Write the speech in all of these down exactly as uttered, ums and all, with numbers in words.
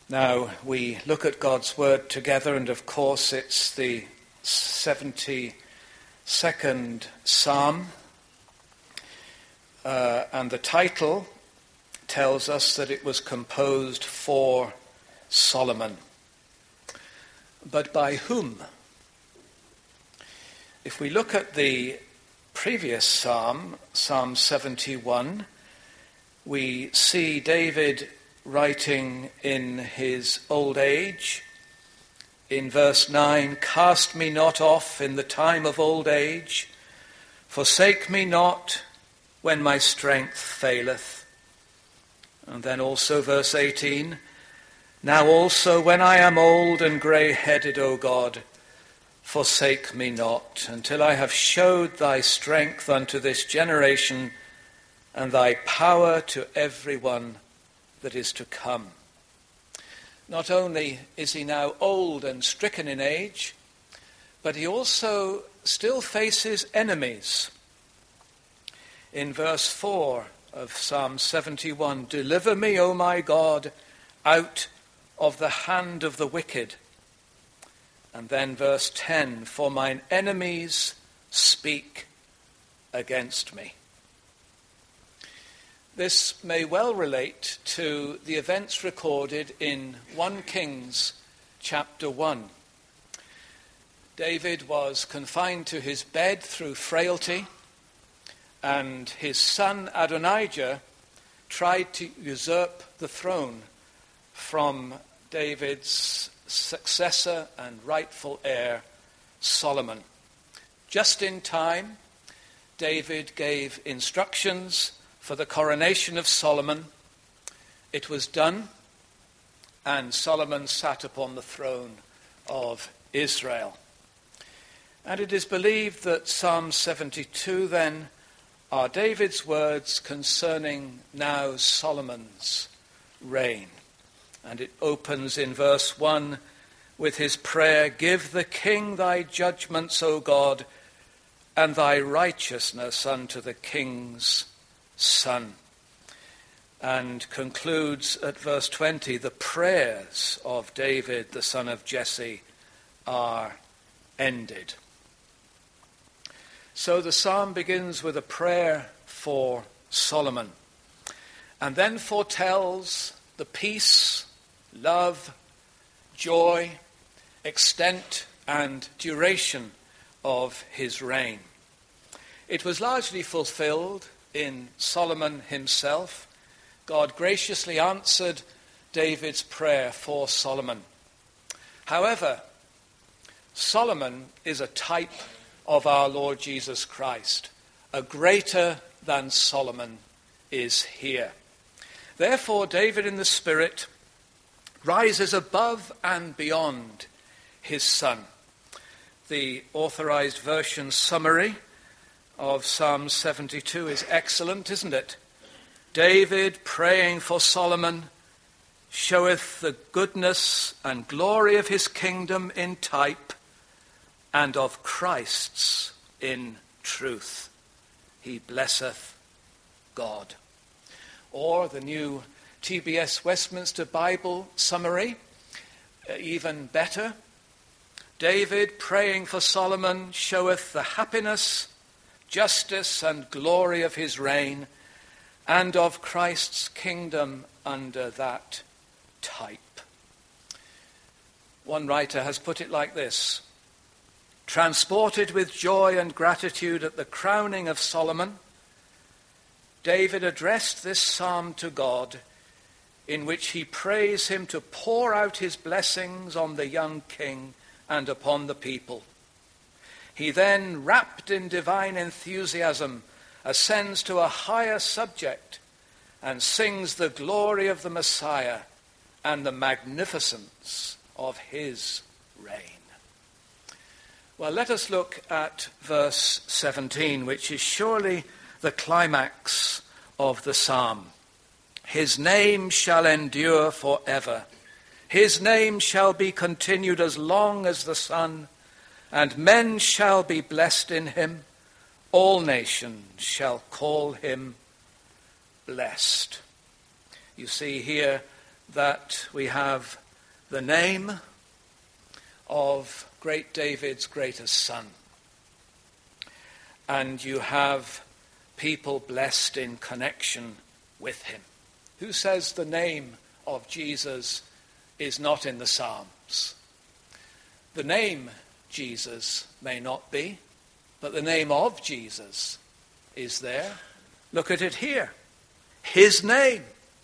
Now, we look at God's word together, and of course it's the seventy-second Psalm, uh, and the title tells us that it was composed for Solomon. But by whom? If we look at the previous Psalm, Psalm seventy-one, we see David writing in his old age. In verse nine, "Cast me not off in the time of old age, forsake me not when my strength faileth." And then also verse eighteen, "Now also when I am old and grey-headed, O God, forsake me not, until I have showed thy strength unto this generation, and thy power to every one that is to come." Not only is he now old and stricken in age, but he also still faces enemies. In verse four of Psalm seventy-one, "Deliver me, O my God, out of the hand of the wicked." And then verse ten, "For mine enemies speak against me." This may well relate to the events recorded in First Kings chapter one. David was confined to his bed through frailty, and his son Adonijah tried to usurp the throne from David's successor and rightful heir, Solomon. Just in time, David gave instructions for the coronation of Solomon. It was done, and Solomon sat upon the throne of Israel. And it is believed that Psalm seventy-two then are David's words concerning now Solomon's reign. And it opens in verse one with his prayer, "Give the king thy judgments, O God, and thy righteousness unto the king's son." And concludes at verse twenty, "The prayers of David, the son of Jesse, are ended." So the psalm begins with a prayer for Solomon, and then foretells the peace, love, joy, extent, and duration of his reign. It was largely fulfilled in Solomon himself. God graciously answered David's prayer for Solomon. However, Solomon is a type of our Lord Jesus Christ. A greater than Solomon is here. Therefore, David in the Spirit rises above and beyond his son. The Authorized Version summary of Psalm seventy-two is excellent, isn't it? David, praying for Solomon, showeth the goodness and glory of his kingdom in type, and of Christ's in truth. He blesseth God. Or the new T B S Westminster Bible summary, even better. David, praying for Solomon, showeth the happiness, justice, and glory of his reign, and of Christ's kingdom under that type. One writer has put it like this: transported with joy and gratitude at the crowning of Solomon, David addressed this psalm to God, in which he prays him to pour out his blessings on the young king and upon the people. He then, wrapped in divine enthusiasm, ascends to a higher subject and sings the glory of the Messiah and the magnificence of his reign. Well, let us look at verse seventeen, which is surely the climax of the psalm. His name shall endure forever. His name shall be continued as long as the sun, and men shall be blessed in him. All nations shall call him blessed. You see here that we have the name of great David's greatest son. And you have people blessed in connection with him. Who says the name of Jesus is not in the Psalms? The name Jesus may not be, but the name of Jesus is there. Look at it here. His name.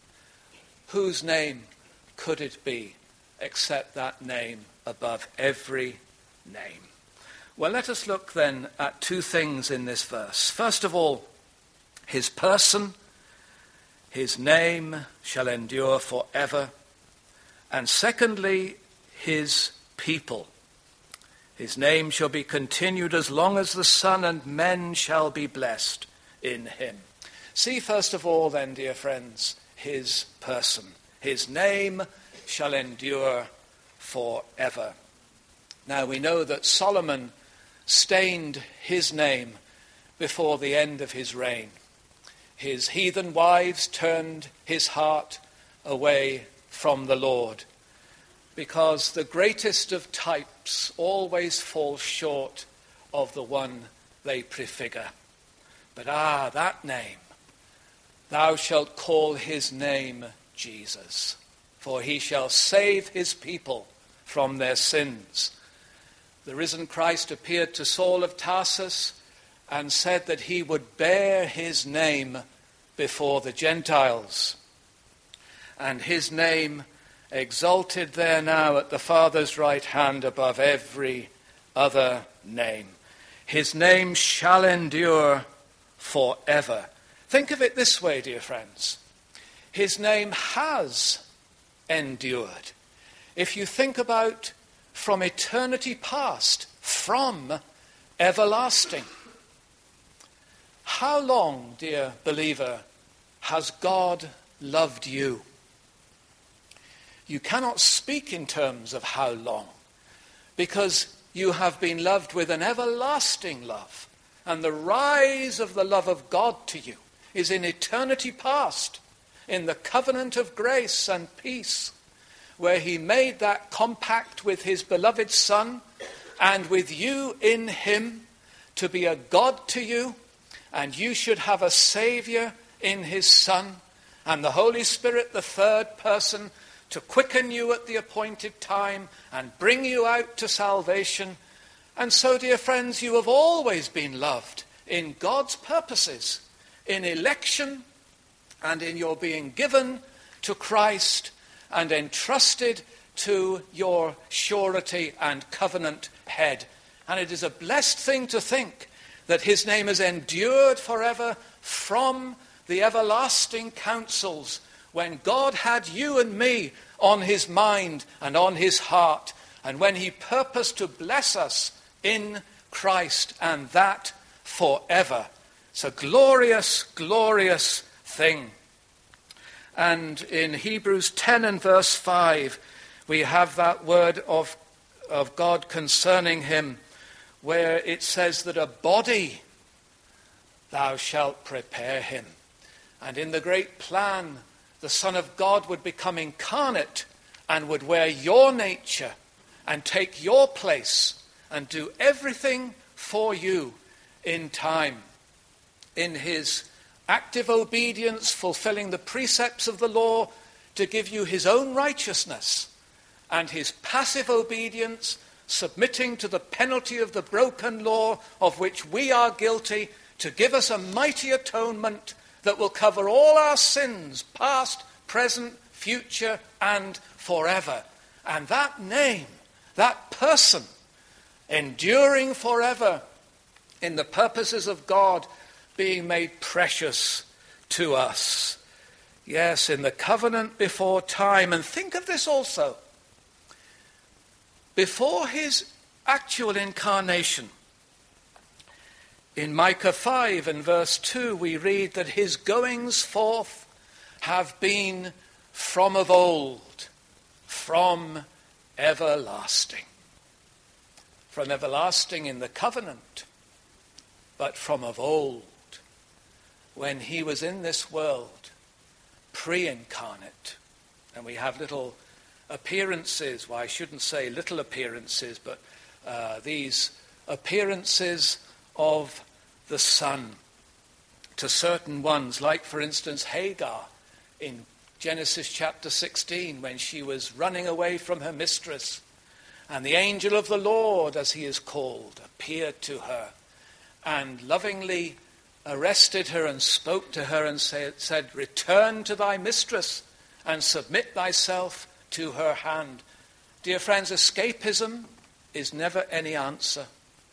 Whose name could it be except that name above every name? Well, let us look then at two things in this verse. First of all, his person. His name shall endure forever. And secondly, his people. His name shall be continued as long as the sun, and men shall be blessed in him. See first of all then, dear friends, his person. His name shall endure forever. Now we know that Solomon stained his name before the end of his reign. His heathen wives turned his heart away from the Lord, because the greatest of types always fall short of the one they prefigure. But ah, that name, thou shalt call his name Jesus, for he shall save his people from their sins. The risen Christ appeared to Saul of Tarsus and said that he would bear his name before the Gentiles. And his name exalted there now at the Father's right hand above every other name. His name shall endure forever. Think of it this way, dear friends. His name has endured. If you think about from eternity past, from everlasting. How long, dear believer, has God loved you? You cannot speak in terms of how long, because you have been loved with an everlasting love, and the rise of the love of God to you is in eternity past, in the covenant of grace and peace, where he made that compact with his beloved Son, and with you in him, to be a God to you, and you should have a Saviour in his Son, and the Holy Spirit, the third person, to quicken you at the appointed time and bring you out to salvation. And so, dear friends, you have always been loved in God's purposes, in election and in your being given to Christ and entrusted to your surety and covenant head. And it is a blessed thing to think that his name has endured forever from the everlasting counsels when God had you and me on his mind and on his heart, and when he purposed to bless us in Christ, and that forever. It's a glorious, glorious thing. And in Hebrews ten and verse five, we have that word of, of God concerning him, where it says that a body thou shalt prepare him. And in the great plan, the Son of God would become incarnate and would wear your nature and take your place and do everything for you in time. In his active obedience, fulfilling the precepts of the law to give you his own righteousness, and his passive obedience, submitting to the penalty of the broken law of which we are guilty, to give us a mighty atonement that will cover all our sins, past, present, future, and forever. And that name, that person, enduring forever in the purposes of God, being made precious to us. Yes, in the covenant before time. And think of this also. Before his actual incarnation, in Micah five and verse two, we read that his goings forth have been from of old, from everlasting. From everlasting in the covenant, but from of old, when he was in this world, pre-incarnate, And we have little appearances, well, I shouldn't say little appearances, but uh, these appearances of the sun to certain ones, like, for instance, Hagar in Genesis chapter sixteen, when she was running away from her mistress, and the angel of the Lord, as he is called, appeared to her and lovingly arrested her and spoke to her and say, said, "Return to thy mistress and submit thyself to her hand." Dear friends, escapism is never any answer.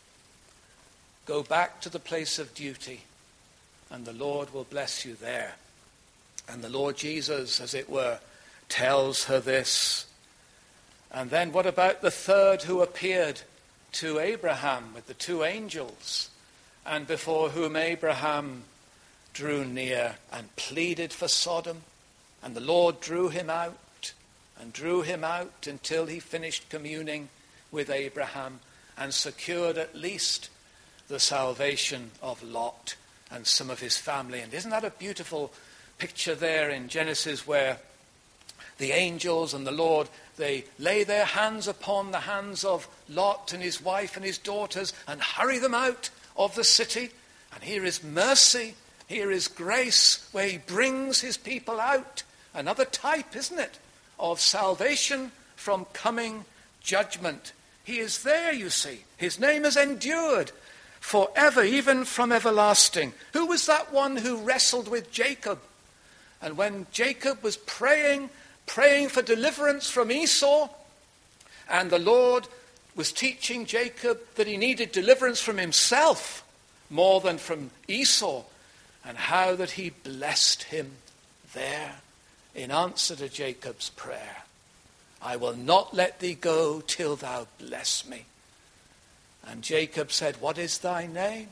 Go back to the place of duty, and the Lord will bless you there. And the Lord Jesus, as it were, tells her this. And then what about the third who appeared to Abraham with the two angels, and before whom Abraham drew near and pleaded for Sodom? And the Lord drew him out and drew him out until he finished communing with Abraham and secured at least the salvation of Lot and some of his family. And isn't that a beautiful picture there in Genesis, where the angels and the Lord, they lay their hands upon the hands of Lot and his wife and his daughters and hurry them out of the city. And here is mercy, here is grace, where he brings his people out. Another type, isn't it, of salvation from coming judgment. He is there, you see. His name has endured forever, even from everlasting. Who was that one who wrestled with Jacob? And when Jacob was praying, praying for deliverance from Esau, and the Lord was teaching Jacob that he needed deliverance from himself more than from Esau, and how that he blessed him there in answer to Jacob's prayer. "I will not let thee go till thou bless me." And Jacob said, "What is thy name?"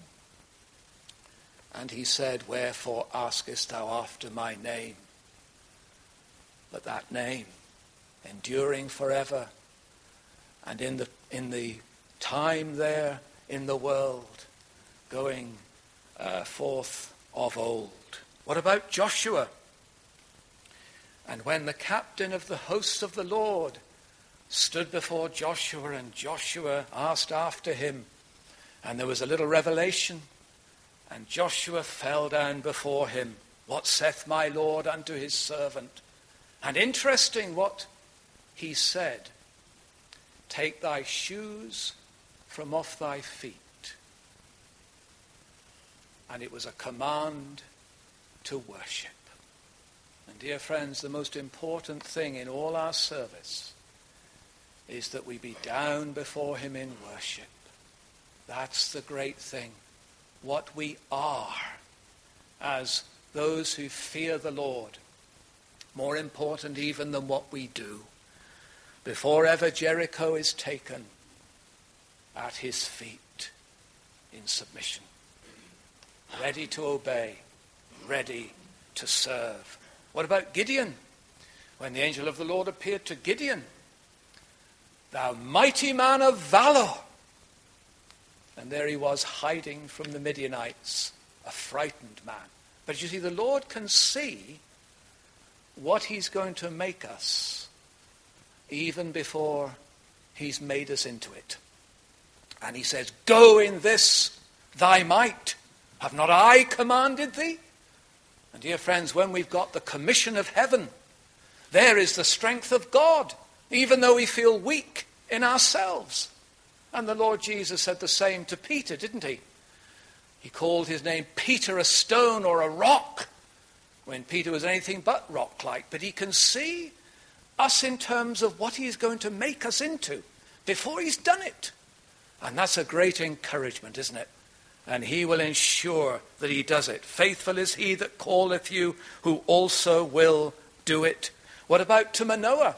And he said, "Wherefore askest thou after my name?" But that name, enduring forever, and in the in the time there in the world, going uh, forth of old. What about Joshua? And when the captain of the hosts of the Lord stood before Joshua, and Joshua asked after him, and there was a little revelation, and Joshua fell down before him. "What saith my Lord unto his servant?" And interesting what he said. "Take thy shoes from off thy feet." And it was a command to worship. And dear friends, the most important thing in all our service is that we be down before him in worship. That's the great thing. What we are as those who fear the Lord, more important even than what we do. Before ever Jericho is taken, at his feet in submission, ready to obey, ready to serve. What about Gideon? When the angel of the Lord appeared to Gideon, "Thou mighty man of valor." And there he was, hiding from the Midianites, a frightened man. But you see, the Lord can see what he's going to make us even before he's made us into it. And he says, "Go in this thy might. Have not I commanded thee?" And dear friends, when we've got the commission of heaven, there is the strength of God, even though we feel weak in ourselves. And the Lord Jesus said the same to Peter, didn't he? He called his name Peter, a stone or a rock, when Peter was anything but rock-like. But he can see us in terms of what he is going to make us into before he's done it. And that's a great encouragement, isn't it? And he will ensure that he does it. Faithful is he that calleth you, who also will do it. What about to Manoah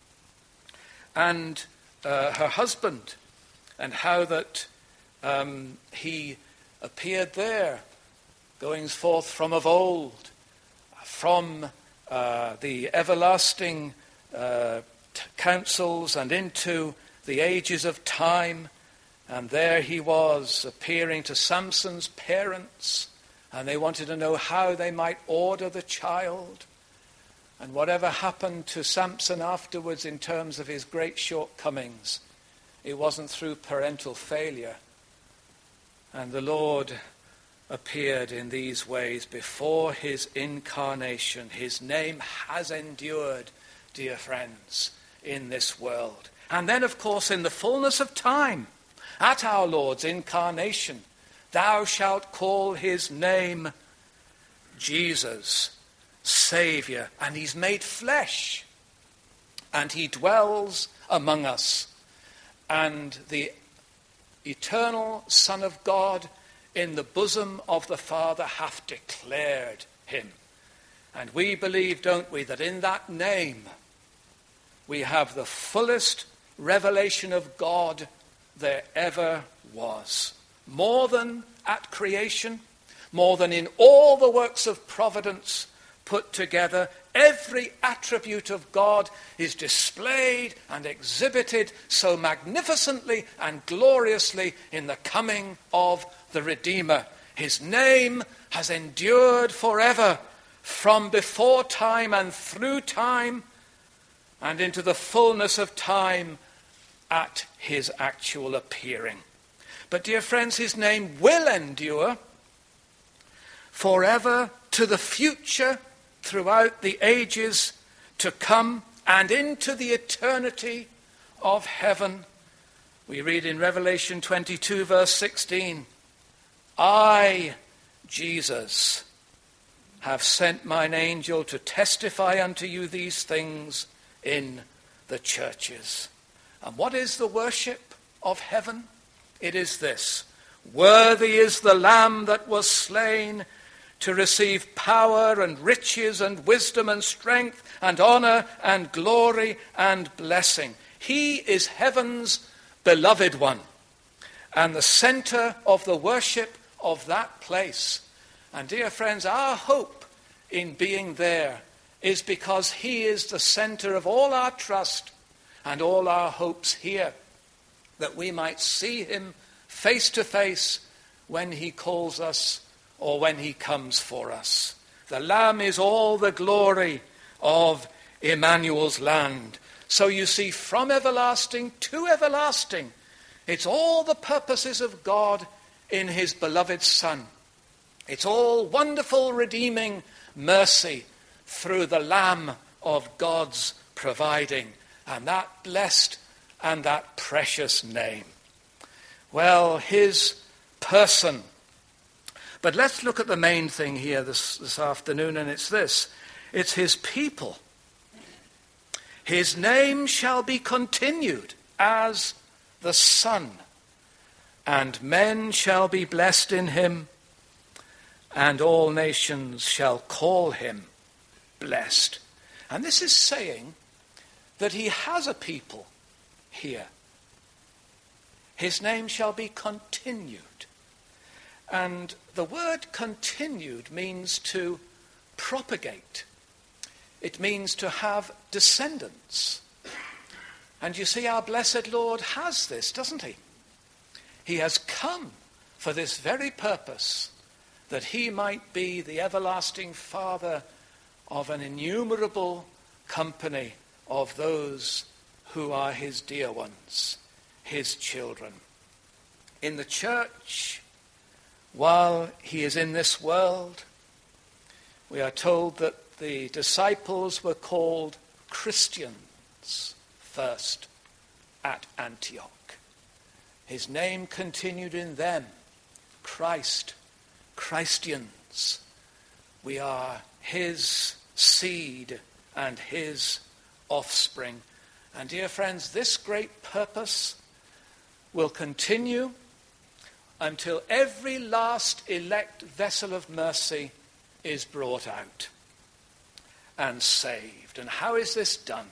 and uh, her husband, and how that um, he appeared there, goings forth from of old, from uh, the everlasting uh, t- counsels and into the ages of time. And there he was, appearing to Samson's parents, and they wanted to know how they might order the child. And whatever happened to Samson afterwards in terms of his great shortcomings, it wasn't through parental failure. And the Lord appeared in these ways before his incarnation. His name has endured, dear friends, in this world. And then, of course, in the fullness of time, at our Lord's incarnation, thou shalt call his name Jesus, Saviour. And he's made flesh, and he dwells among us. And the eternal Son of God in the bosom of the Father hath declared him. And we believe, don't we, that in that name we have the fullest revelation of God there ever was. More than at creation, more than in all the works of providence put together, every attribute of God is displayed and exhibited so magnificently and gloriously in the coming of the Redeemer. His name has endured forever, from before time and through time, and into the fullness of time at his actual appearing. But dear friends, his name will endure forever to the future, throughout the ages to come, and into the eternity of heaven. We read in Revelation twenty-two, verse sixteen, I, Jesus, have sent mine angel to testify unto you these things in the churches. And what is the worship of heaven? It is this: worthy is the Lamb that was slain to receive power and riches and wisdom and strength and honor and glory and blessing. He is heaven's beloved one, and the center of the worship of that place. And dear friends, our hope in being there is because he is the center of all our trust and all our hopes here, that we might see him face to face when he calls us or when he comes for us. The Lamb is all the glory of Emmanuel's land. So you see, from everlasting to everlasting, it's all the purposes of God in his beloved Son. It's all wonderful redeeming mercy through the Lamb of God's providing, and that blessed and that precious name. Well, his person. But let's look at the main thing here this, this afternoon, and it's this. It's his people. His name shall be continued as the Son, and men shall be blessed in him, and all nations shall call him blessed. And this is saying that he has a people here. His name shall be continued. And the word continued means to propagate. It means to have descendants. And you see, our blessed Lord has this, doesn't he? He has come for this very purpose, that he might be the everlasting Father of an innumerable company of those who are his dear ones, his children. In the church, while he is in this world, we are told that the disciples were called Christians first at Antioch. His name continued in them, Christ, Christians. We are his seed and his offspring. And dear friends, this great purpose will continue until every last elect vessel of mercy is brought out and saved. And how is this done?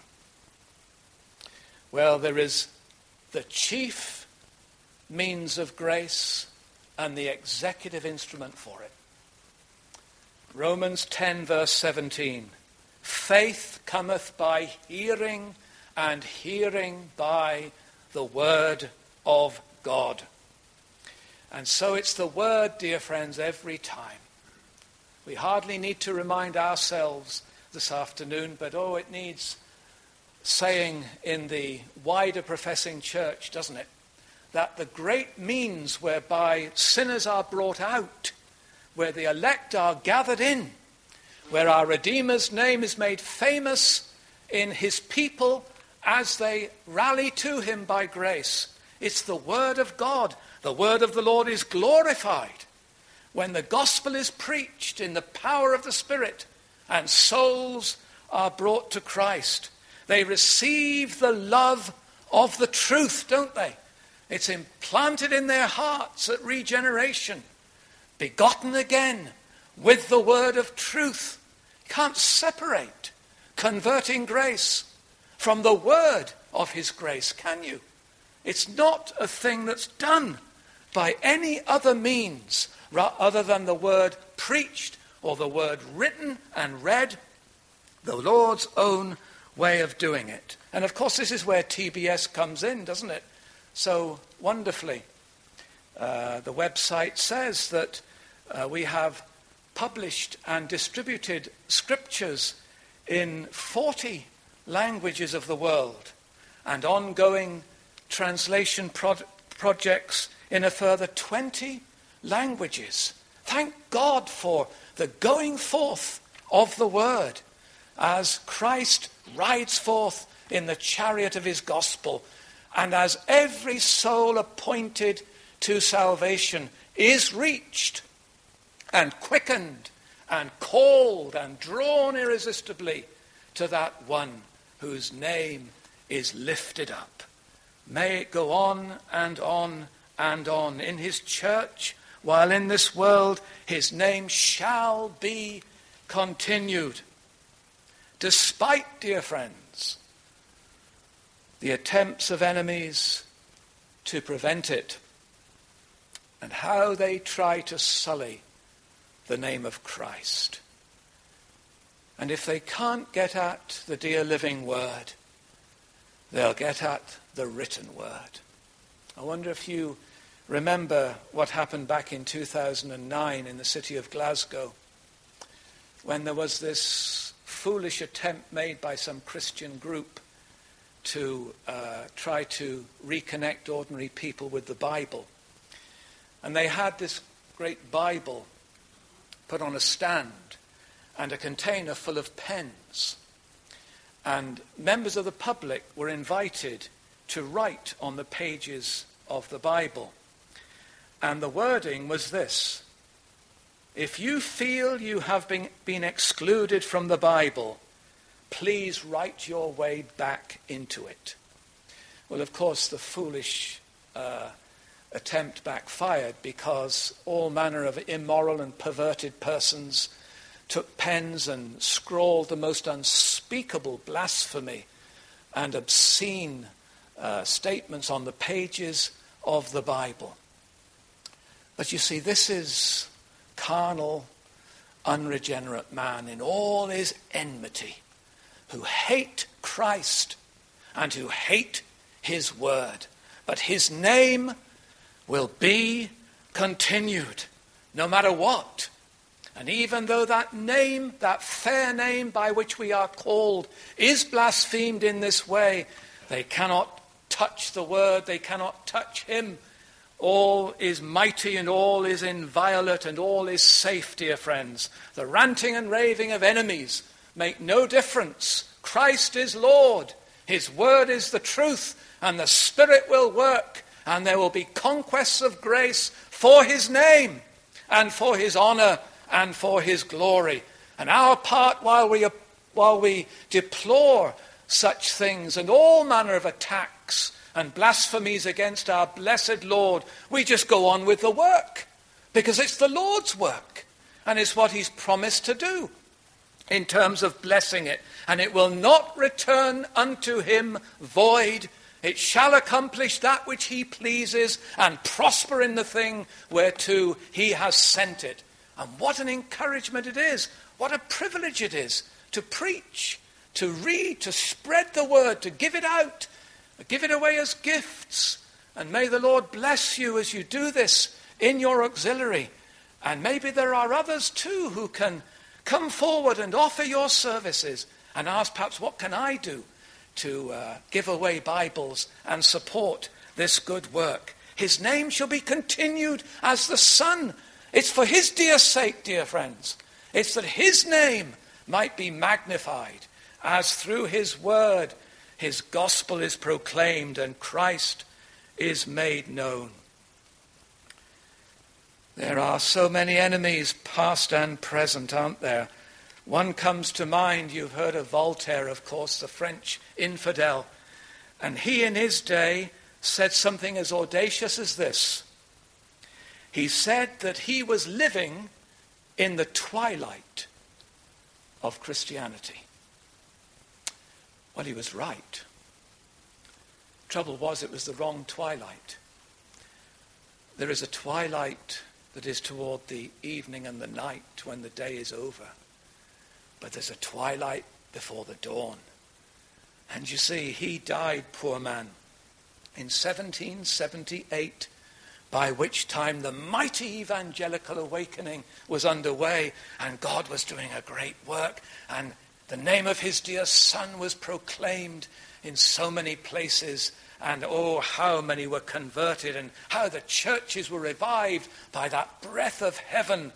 Well, there is the chief means of grace and the executive instrument for it. Romans ten, verse seventeen. Faith cometh by hearing, and hearing by the word of God. And so it's the word, dear friends, every time. We hardly need to remind ourselves this afternoon, but oh, it needs saying in the wider professing church, doesn't it? That the great means whereby sinners are brought out, where the elect are gathered in, where our Redeemer's name is made famous in his people as they rally to him by grace. It's the word of God. The word of the Lord is glorified when the gospel is preached in the power of the Spirit and souls are brought to Christ. They receive the love of the truth, don't they? It's implanted in their hearts at regeneration, begotten again with the word of truth. You can't separate converting grace from the word of his grace, can you? It's not a thing that's done by any other means other than the word preached or the word written and read, the Lord's own way of doing it. And of course this is where T B S comes in, doesn't it? So wonderfully. Uh, the website says that uh, we have published and distributed scriptures in forty languages of the world and ongoing translation pro- projects in a further twenty languages. Thank God for the going forth of the word as Christ rides forth in the chariot of his gospel, and as every soul appointed to salvation is reached and quickened and called and drawn irresistibly to that one whose name is lifted up. May it go on and on and on in his church, while in this world his name shall be continued. Despite, dear friends, the attempts of enemies to prevent it, and how they try to sully the name of Christ. And if they can't get at the dear living word, they'll get at the written word. I wonder if you remember what happened back in two thousand nine in the city of Glasgow, when there was this foolish attempt made by some Christian group to uh, try to reconnect ordinary people with the Bible. And they had this great Bible put on a stand and a container full of pens. And members of the public were invited to write on the pages of the Bible. And the wording was this: if you feel you have been, been excluded from the Bible, please write your way back into it. Well, of course, the foolish uh, attempt backfired, because all manner of immoral and perverted persons took pens and scrawled the most unspeakable blasphemy and obscene uh, statements on the pages of the Bible. But you see, this is carnal, unregenerate man in all his enmity, who hate Christ and who hate his word. But his name will be continued, no matter what. And even though that name, that fair name by which we are called, is blasphemed in this way, they cannot touch the word, they cannot touch him. All is mighty and all is inviolate and all is safe, dear friends. The ranting and raving of enemies make no difference. Christ is Lord. His word is the truth, and the Spirit will work, and there will be conquests of grace for his name and for his honor and for his glory. And our part, while we, while we deplore such things and all manner of attacks and blasphemies against our blessed Lord, we just go on with the work, because it's the Lord's work, and it's what he's promised to do in terms of blessing it. And it will not return unto him void. It shall accomplish that which he pleases and prosper in the thing whereto he has sent it. And what an encouragement it is. What a privilege it is to preach, to read, to spread the word, to give it out, give it away as gifts. And may the Lord bless you as you do this in your auxiliary. And maybe there are others too who can Come forward and offer your services and ask perhaps, what can I do to uh, give away Bibles and support this good work? His name shall be continued as the Son. It's for his dear sake, dear friends. It's that his name might be magnified as through his word his gospel is proclaimed and Christ is made known. There are so many enemies, past and present, aren't there? One comes to mind. You've heard of Voltaire, of course, the French infidel. And he in his day said something as audacious as this. He said that he was living in the twilight of Christianity. Well, he was right. Trouble was, it was the wrong twilight. There is a twilight that is toward the evening and the night when the day is over. But there's a twilight before the dawn. And you see, he died, poor man, in seventeen seventy-eight, by which time the mighty evangelical awakening was underway and God was doing a great work, and the name of his dear Son was proclaimed in so many places, and oh, how many were converted, and how the churches were revived by that breath of heaven.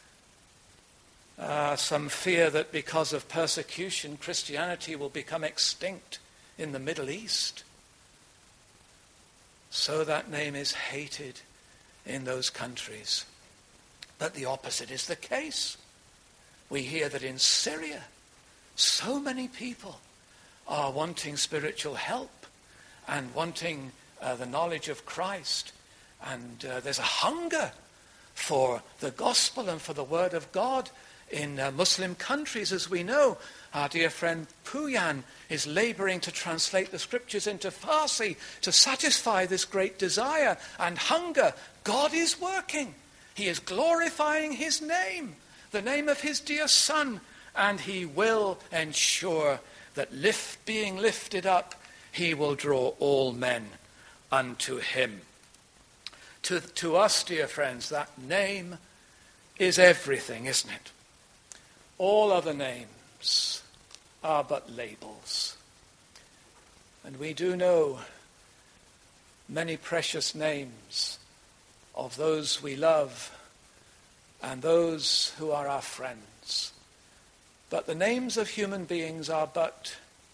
Uh, some fear that because of persecution, Christianity will become extinct in the Middle East. So that name is hated in those countries. But the opposite is the case. We hear that in Syria, so many people are wanting spiritual help and wanting uh, the knowledge of Christ. And uh, there's a hunger for the gospel and for the word of God in uh, Muslim countries, as we know. Our dear friend Puyan is laboring to translate the scriptures into Farsi to satisfy this great desire and hunger. God is working. He is glorifying his name, the name of his dear Son, and he will ensure that lift, being lifted up, he will draw all men unto him. To, to us, dear friends, that name is everything, isn't it? All other names are but labels. And we do know many precious names of those we love and those who are our friends. But the names of human beings are but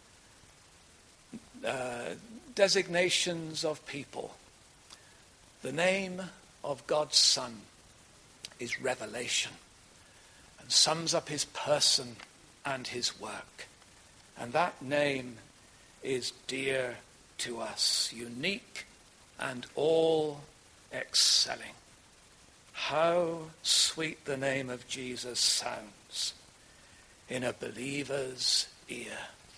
uh, designations of people. The name of God's Son is revelation and sums up his person and his work. And that name is dear to us, unique and all excelling. How sweet the name of Jesus sounds in a believer's ear.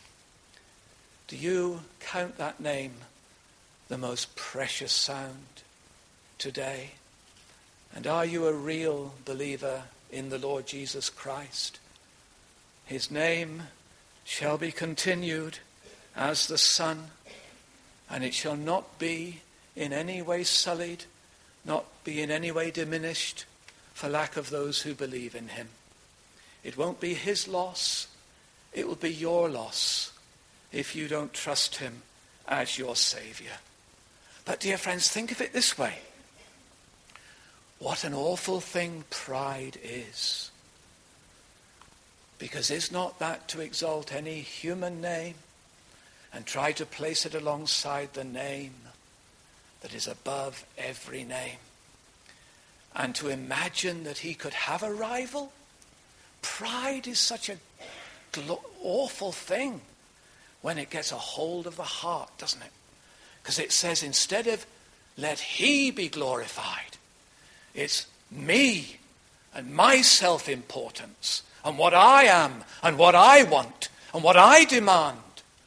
Do you count that name the most precious sound today? And are you a real believer in the Lord Jesus Christ? His name shall be continued as the Son, and it shall not be in any way sullied, not be in any way diminished for lack of those who believe in him. It won't be his loss, it will be your loss if you don't trust him as your Savior. But dear friends, think of it this way. What an awful thing pride is. Because is not that to exalt any human name and try to place it alongside the name that is above every name? And to imagine that he could have a rival? Pride is such a glo- awful thing when it gets a hold of the heart, doesn't it? Because it says instead of let he be glorified, it's me and my self-importance and what I am and what I want and what I demand.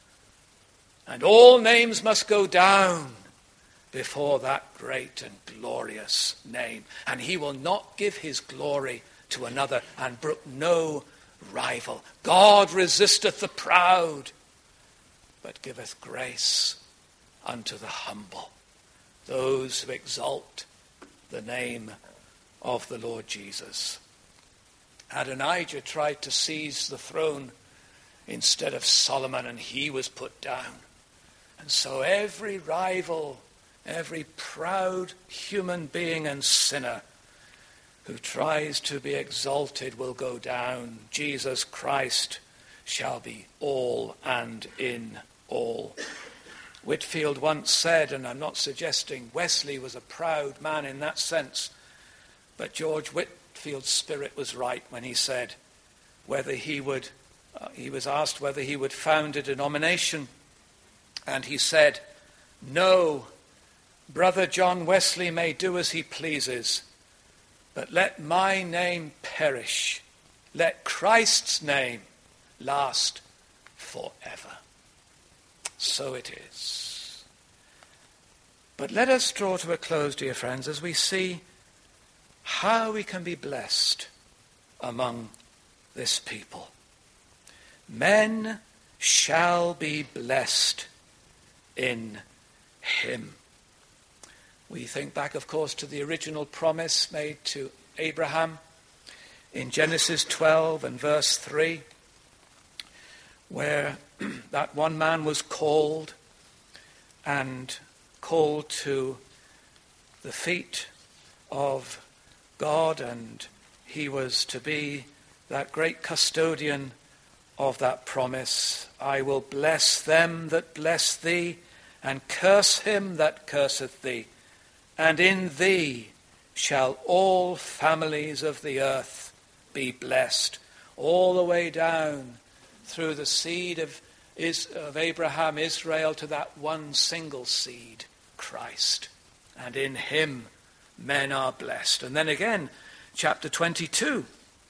And all names must go down before that great and glorious name. And he will not give his glory to another and brook no rival. God resisteth the proud, but giveth grace unto the humble, those who exalt the name of the Lord Jesus. Adonijah tried to seize the throne instead of Solomon, and he was put down. And so every rival, every proud human being and sinner who tries to be exalted will go down. Jesus Christ shall be all and in all. Whitfield once said, and I'm not suggesting Wesley was a proud man in that sense, but George Whitfield's spirit was right when he said whether he would, uh, he was asked whether he would found a denomination, and he said, "No, Brother John Wesley may do as he pleases, but let my name perish. Let Christ's name last forever." So it is. But let us draw to a close, dear friends, as we see how we can be blessed among this people. Men shall be blessed in him. We think back, of course, to the original promise made to Abraham in Genesis twelve and verse three, where that one man was called and called to the feet of God, and he was to be that great custodian of that promise. "I will bless them that bless thee, and curse him that curseth thee. And in thee shall all families of the earth be blessed." All the way down through the seed of, of Abraham, Israel, to that one single seed, Christ. And in him men are blessed. And then again, chapter twenty-two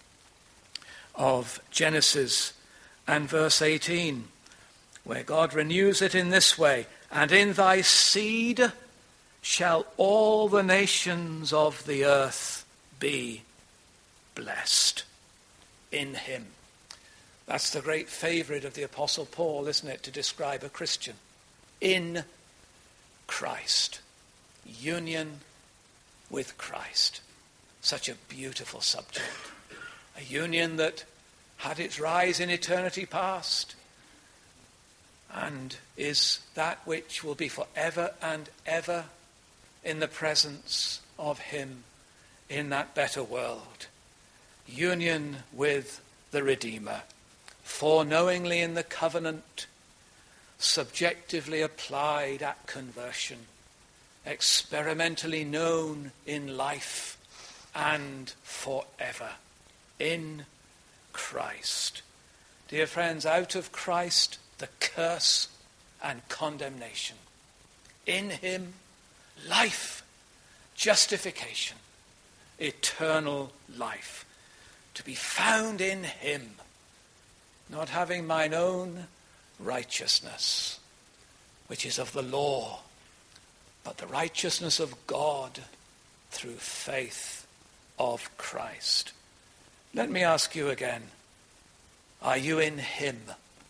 of Genesis and verse eighteen, where God renews it in this way, "And in thy seed shall all the nations of the earth be blessed." In him. That's the great favorite of the Apostle Paul, isn't it, to describe a Christian? In Christ. Union with Christ. Such a beautiful subject. A union that had its rise in eternity past and is that which will be forever and ever in the presence of him in that better world. Union with the Redeemer, foreknowingly in the covenant, subjectively applied at conversion, experimentally known in life and forever, in Christ. Dear friends, out of Christ, the curse and condemnation. In him, life, justification, eternal life. To be found in him, not having mine own righteousness, which is of the law, but the righteousness of God through faith of Christ. Let me ask you again, are you in him?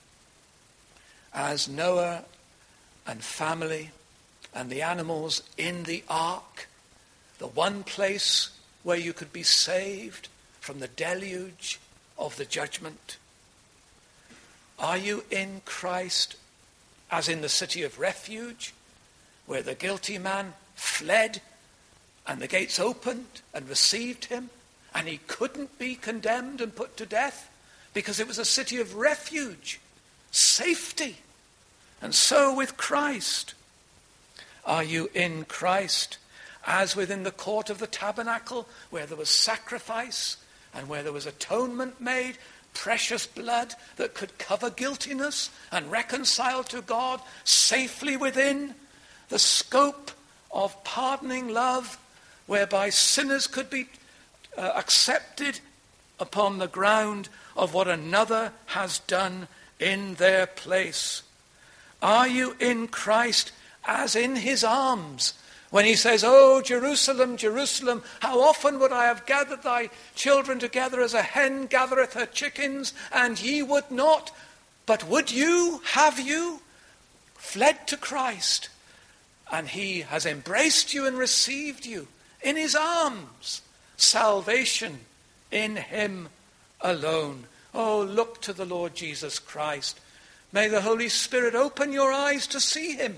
As Noah and family and the animals in the ark, the one place where you could be saved from the deluge of the judgment? Are you in Christ as in the city of refuge, where the guilty man fled and the gates opened and received him, and he couldn't be condemned and put to death because it was a city of refuge, safety? And so with Christ. Are you in Christ as within the court of the tabernacle, where there was sacrifice and where there was atonement made, precious blood that could cover guiltiness and reconcile to God, safely within the scope of pardoning love, whereby sinners could be uh, accepted upon the ground of what another has done in their place? Are you in Christ as in his arms, when he says, "Oh, Jerusalem, Jerusalem, how often would I have gathered thy children together as a hen gathereth her chickens, and ye would not. But would you, have you fled to Christ, and he has embraced you and received you in his arms? Salvation in him alone. Oh, look to the Lord Jesus Christ. May the Holy Spirit open your eyes to see him.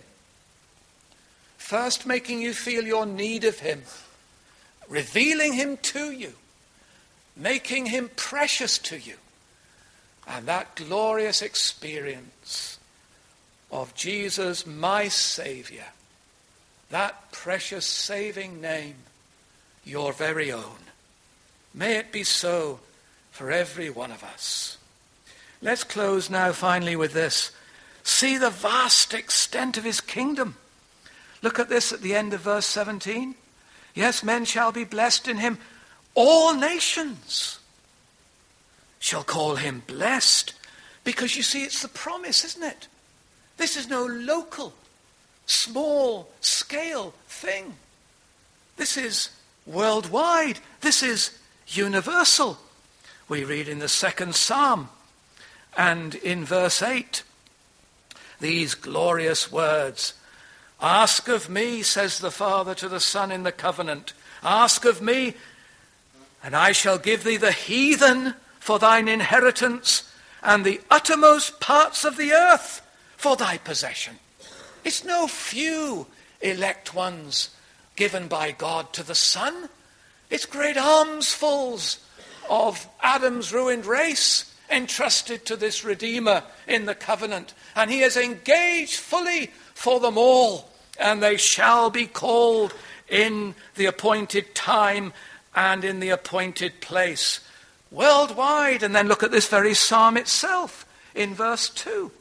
First making you feel your need of him, revealing him to you, making him precious to you. And that glorious experience of Jesus, my Saviour, that precious saving name, your very own. May it be so for every one of us. Let's close now finally with this. See the vast extent of his kingdom. Look at this at the end of verse seventeen. Yes, men shall be blessed in him. All nations shall call him blessed. Because you see, it's the promise, isn't it? This is no local, small scale thing. This is worldwide. This is universal. We read in the second Psalm and in verse eight these glorious words. Ask of me, says the Father to the Son in the covenant. Ask of me, and I shall give thee the heathen for thine inheritance, and the uttermost parts of the earth for thy possession. It's no few elect ones given by God to the Son. It's great armsfuls of Adam's ruined race entrusted to this Redeemer in the covenant. And he has engaged fully for them all. And they shall be called in the appointed time and in the appointed place. Worldwide. And then look at this very psalm itself in verse two.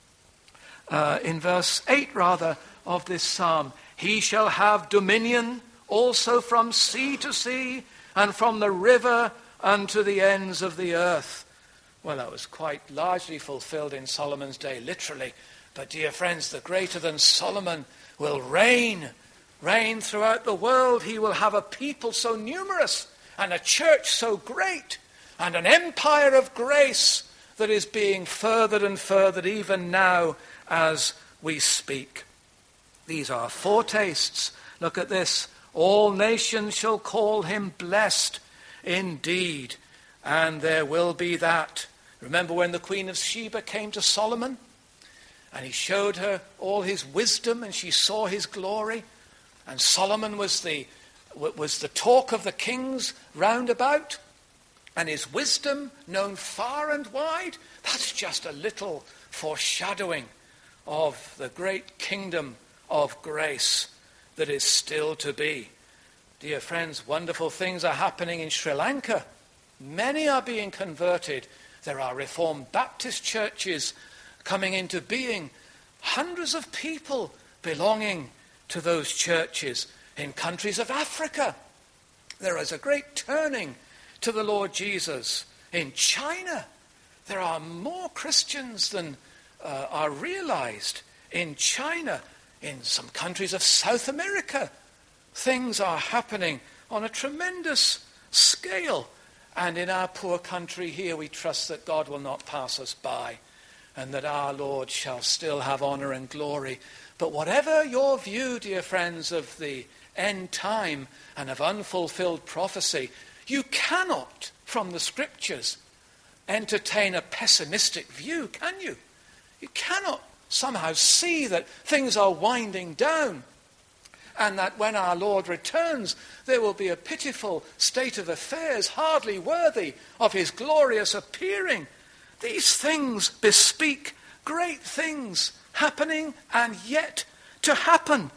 Uh, in verse eight, rather, of this psalm. He shall have dominion also from sea to sea and from the river unto the ends of the earth. Well, that was quite largely fulfilled in Solomon's day, literally. But dear friends, the greater than Solomon will reign, reign throughout the world. He will have a people so numerous and a church so great and an empire of grace that is being furthered and furthered even now as we speak. These are foretastes. Look at this. All nations shall call him blessed indeed. And there will be that. Remember when the Queen of Sheba came to Solomon? And he showed her all his wisdom and she saw his glory. And Solomon was the, was the talk of the kings round about. And his wisdom known far and wide. That's just a little foreshadowing of the great kingdom of grace that is still to be. Dear friends, wonderful things are happening in Sri Lanka. Many are being converted. There are Reformed Baptist churches coming into being. Hundreds of people belonging to those churches in countries of Africa. There is a great turning to the Lord Jesus. In China, there are more Christians than uh, are realized. In China, in some countries of South America, things are happening on a tremendous scale. And in our poor country here, we trust that God will not pass us by and that our Lord shall still have honor and glory. But whatever your view, dear friends, of the end time and of unfulfilled prophecy, you cannot, from the scriptures, entertain a pessimistic view, can you? You cannot somehow see that things are winding down and that when our Lord returns, there will be a pitiful state of affairs hardly worthy of his glorious appearing. These things bespeak great things happening and yet to happen.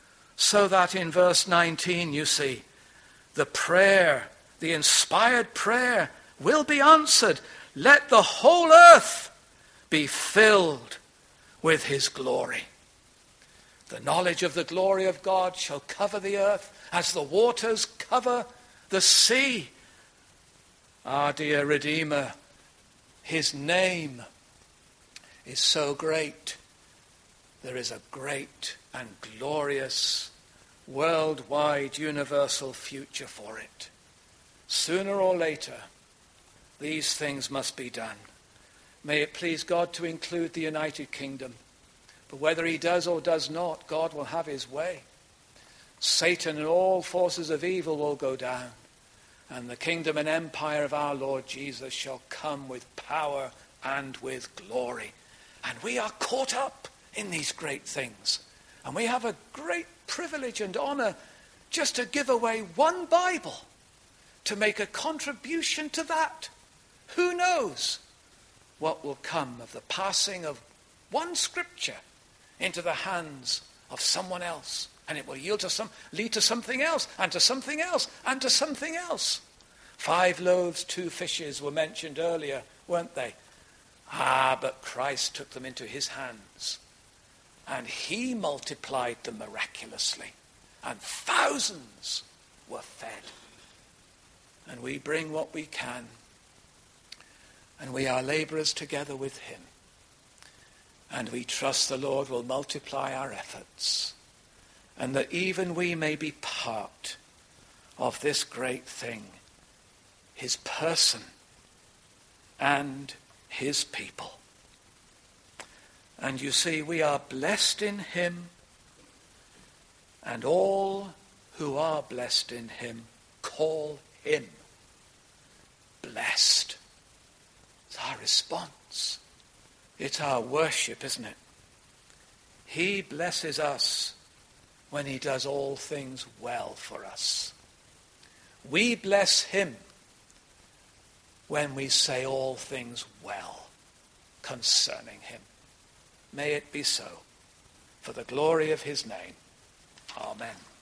So that in verse nineteen, you see, the prayer, the inspired prayer will be answered. Let the whole earth be filled with his glory. The knowledge of the glory of God shall cover the earth as the waters cover the sea. Our dear Redeemer, his name is so great. There is a great and glorious worldwide universal future for it. Sooner or later, these things must be done. May it please God to include the United Kingdom. But whether he does or does not, God will have his way. Satan and all forces of evil will go down. And the kingdom and empire of our Lord Jesus shall come with power and with glory. And we are caught up in these great things. And we have a great privilege and honor just to give away one Bible, to make a contribution to that. Who knows what will come of the passing of one scripture into the hands of someone else. And it will yield to some, lead to something else, and to something else, and to something else. Five loaves, two fishes were mentioned earlier, weren't they? Ah, but Christ took them into his hands, and he multiplied them miraculously, and thousands were fed. And we bring what we can, and we are laborers together with him. And we trust the Lord will multiply our efforts, and that even we may be part of this great thing, his person and his people. And you see, we are blessed in him, and all who are blessed in him call him blessed. It's our response. It's our worship, isn't it? He blesses us when he does all things well for us. We bless him when we say all things well concerning him. May it be so, for the glory of his name. Amen.